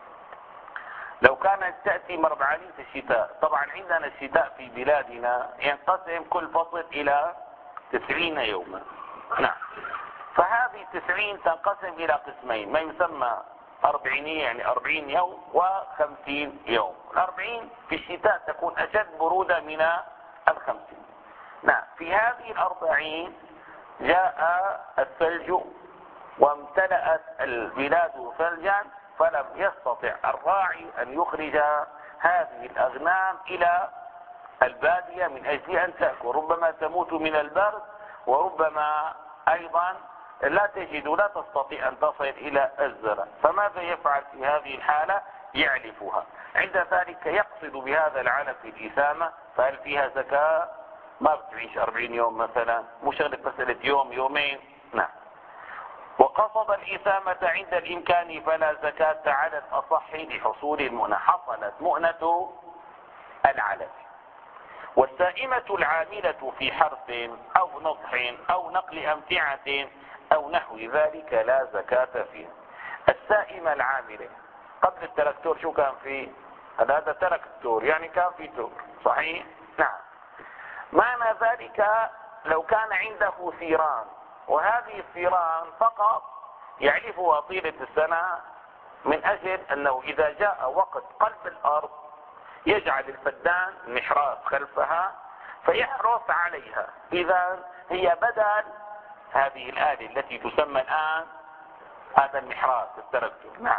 لو كانت تأتي مربعانية الشتاء، طبعا عندنا الشتاء في بلادنا ينقسم كل فصل إلى تسعين يوما. نعم. فهذه تسعين تنقسم إلى قسمين، ما يسمى أربعينية يعني أربعين يوم وخمسين يوم. الأربعين في الشتاء تكون أشد برودة من الخمسين. نعم. في هذه الأربعين جاء الثلج وامتلأت البلاد ثلجا، فلم يستطع الراعي أن يخرج هذه الأغنام إلى البادية من أجل أن تأكل، ربما تموت من البرد، وربما أيضا لا تجد لا تستطيع أن تصل إلى الزرع. فماذا يفعل في هذه الحالة؟ يعلفها. عند ذلك يقصد بهذا العلف الإسامة، فهل فيها زكاة؟ ما بتعيش أربعين يوم مثلا، مشغلة مسألة يوم يومين. نعم. وقصد الإسامة عند الإمكان فلا زكاة على الأصح لحصول المؤنة. حصلت مؤنة العلف. والسائمة العاملة في حرث أو نضح أو نقل أمتعة أو نحو ذلك لا زكاة فيها. السائمة العاملة قبل التركتور شو كان فيه؟ هذا تركتور يعني كان فيه تور، صحيح؟ نعم. معنى ذلك لو كان عنده ثيران، وهذه الثيران فقط يعلفها طيلة السنة من أجل أنه إذا جاء وقت قلب الأرض يجعل الفدان محراث خلفها فيحرث عليها. إذا هي بدل هذه الآلة التي تسمى الآن هذا المحراث التركتور. نعم.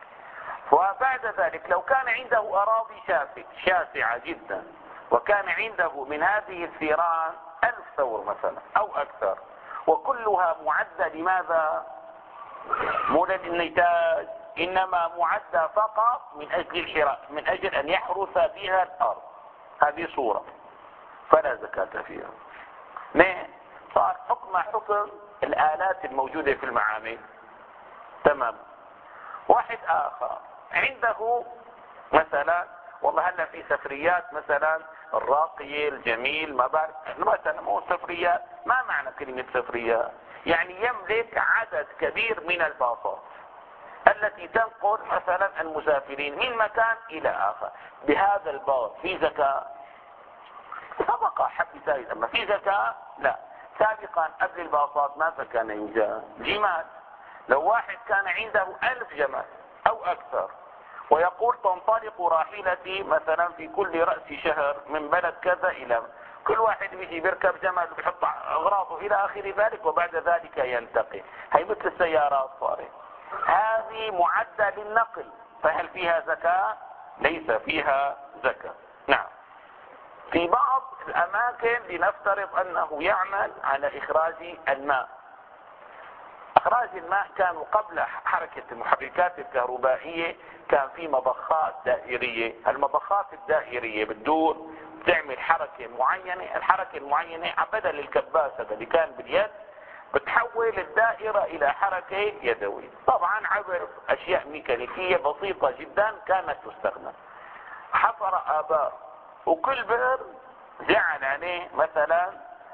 وبعد ذلك لو كان عنده أراضي شاسعة جدا وكان عنده من هذه الثيران ألف ثور مثلا أو أكثر، وكلها معدة لماذا؟ مو للنتاج، إنما معدة فقط من أجل الحراء، من أجل أن يحرث بها الأرض، هذه صورة، فلا زكاة فيها. ليه؟ صار حكم حكم الآلات الموجودة في المعامل. تمام. واحد آخر عنده مثلا، والله هلا في سفريات مثلا الراقية الجميل ما بعرف مثلا، مو سفريات، ما معنى كلمة سفريات؟ يعني يملك عدد كبير من الباصات التي تنقل مثلا المسافرين من مكان إلى آخر. بهذا الباص في زكاة؟ سبق حب زايد، أما في زكاة لا. سابقا قبل الباصات ماذا كان يوجد؟ جمال. لو واحد كان عنده ألف جمل أو أكثر ويقول تنطلق راحلتي مثلا في كل رأس شهر من بلد كذا إلى، كل واحد بيجي بيركب جمل ويحط أغراضه إلى آخر ذلك وبعد ذلك ينتقل. هي مثل السيارات صارت، هذه معدة للنقل، فهل فيها زكاة؟ ليس فيها زكاة. نعم. في بعض الأماكن لنفترض أنه يعمل على إخراج الماء. إخراج الماء كانوا قبل حركة المحركات الكهربائية كان في مضخات دائرية. المضخات الدائرية بتدور بتعمل حركة معينة، الحركة المعينة بدل الكباسة اللي كان باليد بتحول الدائرة إلى حركة يدوية، طبعا عبر أشياء ميكانيكية بسيطة جدا كانت تستخدم. حفر آبار وكل بئر جعل عليه مثلا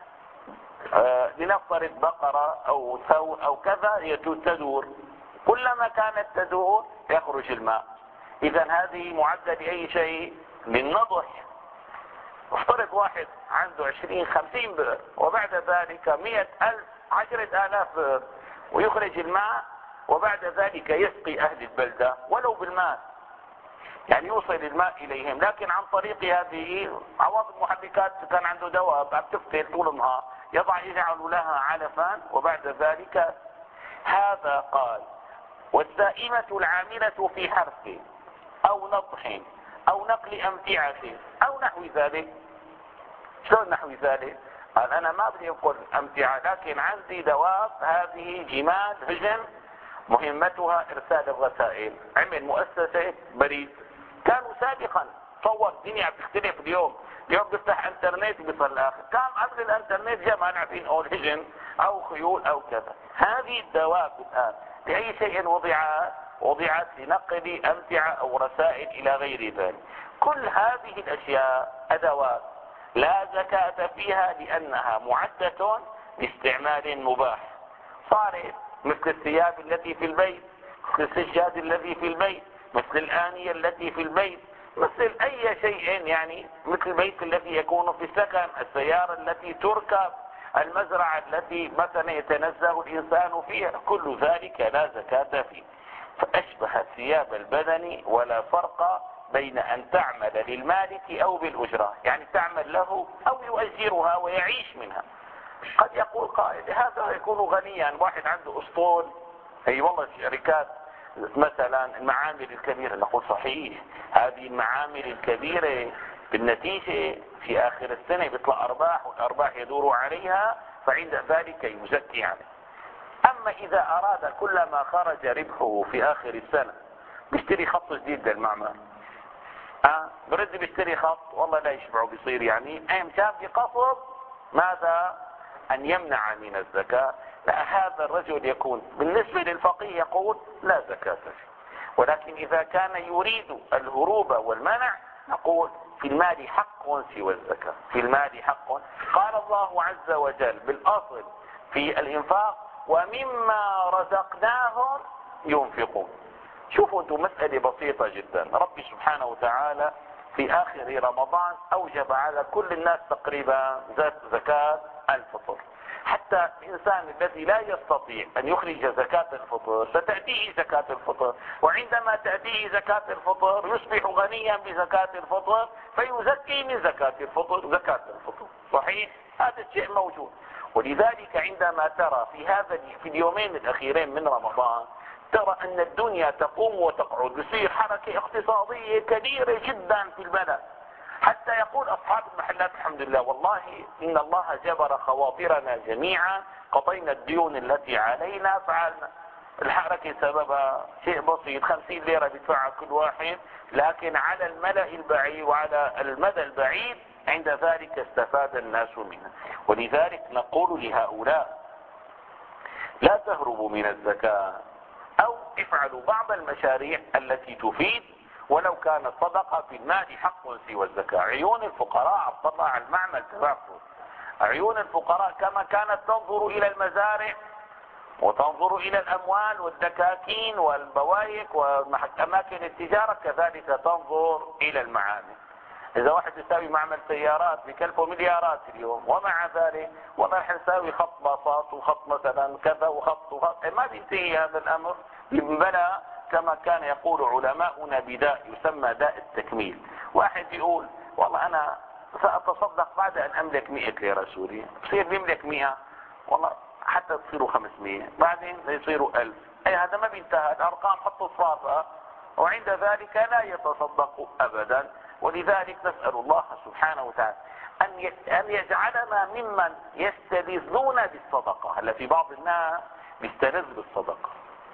آه لنفترض بقرة أو ثور أو كذا تدور، كلما كانت تدور يخرج الماء. إذا هذه معدة لأي شيء؟ للنضح. افترض واحد عنده عشرين خمسين بئر وبعد ذلك مئة ألف عشرة آلاف بئر ويخرج الماء وبعد ذلك يسقي أهل البلدة ولو بالماء، يعني يوصل الماء إليهم، لكن عن طريق هذه عواصف محركات. كان عنده دواب عم تفتل طول النهار يضع يجعل لها علفا وبعد ذلك. هذا قال والسائمة العاملة في حرث أو نضح أو نقل أمتعة أو نحو ذلك. شلون نحو ذلك؟ قال أنا ما بدي أقول أمتعة، لكن عندي دواب هذه جمال هجن مهمتها إرسال الرسائل، عمل مؤسسة بريد كانوا سابقا، تصور الدنيا بتختلف اليوم، اليوم بيفتح انترنت بيصل الاخر، كان قبل الانترنت جمال عارفين اوريجن او خيول او كذا. هذه الدواب الان لاي شيء وضعت؟ وضعت لنقل امتعة او رسائل الى غير ذلك. كل هذه الاشياء ادوات لا زكاة فيها لانها معدة لاستعمال مباح. صارت مثل الثياب التي في البيت، مثل السجاد الذي في البيت، مثل الآنية التي في البيت، مثل أي شيء، يعني مثل البيت الذي يكون في السكن، السيارة التي تركب، المزرعة التي مثلا يتنزه الإنسان فيها، كل ذلك لا زكاة فيه. فأشبه الثياب البدن، ولا فرق بين أن تعمل للمالك أو بالأجرة، يعني تعمل له أو يؤجرها ويعيش منها. قد يقول قائل هذا يكون غنيا، واحد عنده أسطول، اي والله شركات مثلا المعامل الكبيرة، نقول صحيح، هذه المعامل الكبيرة بالنتيجة في آخر السنة بيطلع أرباح، والأرباح يدور عليها، فعند ذلك يزكي عنه. أما إذا أراد كلما خرج ربحه في آخر السنة بيشتري خط جديد للمعمل، أه برد بيشتري خط، والله لا يشبعه، بيصير يعني أهم شاب بقصد ماذا؟ أن يمنع من الزكاة. لا، هذا الرجل يكون بالنسبة للفقيه يقول لا زكاة فيه. ولكن إذا كان يريد الهروب والمنع نقول في المال حق سوى الزكاة، في المال حق. قال الله عز وجل بالأصل في الإنفاق ومما رزقناهم ينفقون. شوفوا انتم مسألة بسيطة جدا، ربي سبحانه وتعالى في آخر رمضان أوجب على كل الناس تقريبا زكاة الفطر، حتى الإنسان الذي لا يستطيع أن يخرج زكاة الفطر ستأتيه زكاة الفطر، وعندما تأتيه زكاة الفطر يصبح غنيا بزكاة الفطر فيزكي من زكاة الفطر زكاة الفطر. صحيح، هذا الشيء موجود. ولذلك عندما ترى في هذا في اليومين الأخيرين من رمضان ترى أن الدنيا تقوم وتقعد، بصير حركة اقتصادية كبيرة جدا في البلد، حتى يقول أصحاب المحلات الحمد لله والله إن الله جبر خواطرنا جميعا، قضينا الديون التي علينا، فعلنا. الحركة سببها شيء بسيط، خمسين ليرة بيدفعها كل واحد، لكن على الملأ البعيد وعلى المدى البعيد عند ذلك استفاد الناس منها. ولذلك نقول لهؤلاء لا تهربوا من الزكاة، أو افعلوا بعض المشاريع التي تفيد ولو كانت صدقة في المال حق سوى الزكاة. عيون الفقراء عبد الله على المعمل تبعكم، عيون الفقراء كما كانت تنظر إلى المزارع وتنظر إلى الأموال والدكاكين والبوايك وأماكن التجارة، كذلك تنظر إلى المعامل. إذا واحد يساوي معمل سيارات بكلفه مليارات اليوم، ومع ذلك والله رح نساوي خط باصات وخط مثلا كذا وخط وخط، ما بينتهي هذا الأمر. بلى كما كان يقول علماؤنا بداء يسمى داء التكميل. واحد يقول والله أنا سأتصدق بعد أن أملك مئة ليرة سورية، بصير بيملك مئة، والله حتى تصيروا خمسمئة، بعدين يصيروا ألف، أي هذا ما بينتهي، الأرقام حط صفارها، وعند ذلك لا يتصدق أبدا. ولذلك نسأل الله سبحانه وتعالى أن يجعلنا ممن يستلذون بالصدقة. هلا في بعض الناس يستلذ بالصدقة،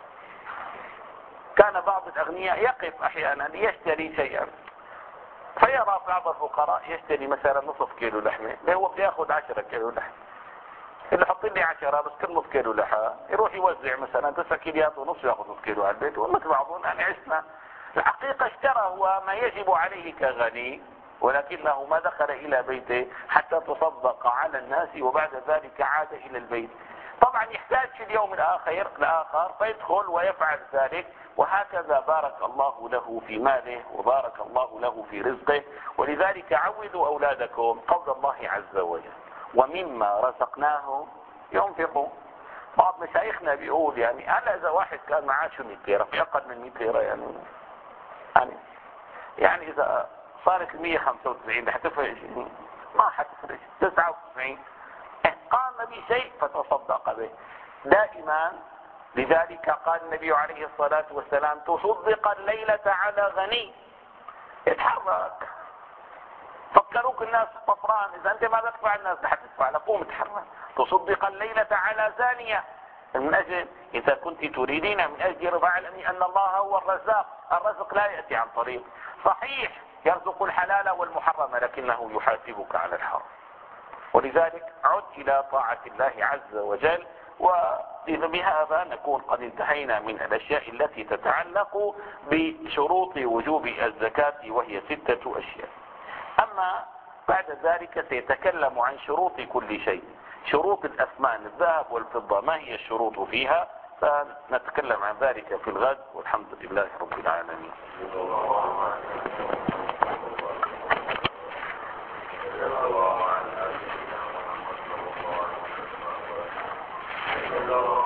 كان بعض الأغنياء يقف أحيانا يشتري شيئا فيرى بعض الفقراء يشتري مثلا نصف كيلو لحمة، هو بده ياخذ عشرة كيلو لحمة، اللي حط لي عشرة بس كل نص كيلو لحمة، يروح يوزع مثلا تسعة كيلوات ونص ياخذ نص كيلو على البيت، ومثل بعضهم يعني عشنا. الحقيقة اشترى هو ما يجب عليه كغني، ولكنه ما دخل إلى بيته حتى تصدق على الناس وبعد ذلك عاد إلى البيت. طبعا يحتاج في اليوم الآخر الآخر فيدخل ويفعل ذلك، وهكذا بارك الله له في ماله وبارك الله له في رزقه. ولذلك عودوا أولادكم قول الله عز وجل ومما رزقناهم ينفقون. بعض مشايخنا بيقول يعني هلا إذا واحد كان معاه شو مئة ليرة، في أقل من مئة ليرة يعني يعني يعني إذا صارت المية خمسة وتسعين رح تفرق شيء؟ ما حتفرق. تسعة وتسعين قام بشيء فتصدق به دائما. لذلك قال النبي عليه الصلاة والسلام تصدق الليلة على غني. اتحرك، فكروك الناس طفران، إذا أنت ما تدفع الناس رح تدفع، قوم اتحرك. تصدق الليلة على زانية، من أجل إذا كنت تريدين من أجل رضا علمي أن الله هو الرزاق، الرزق لا يأتي عن طريق صحيح يرزق الحلال والمحرم لكنه يحاسبك على الحرام. ولذلك عد إلى طاعة الله عز وجل. وبهذا نكون قد انتهينا من الأشياء التي تتعلق بشروط وجوب الزكاة، وهي ستة أشياء. أما بعد ذلك سيتكلم عن شروط كل شيء، شروط الأثمان الذهب والفضة ما هي الشروط فيها، فنتكلم عن ذلك في الغد، والحمد لله رب العالمين. الله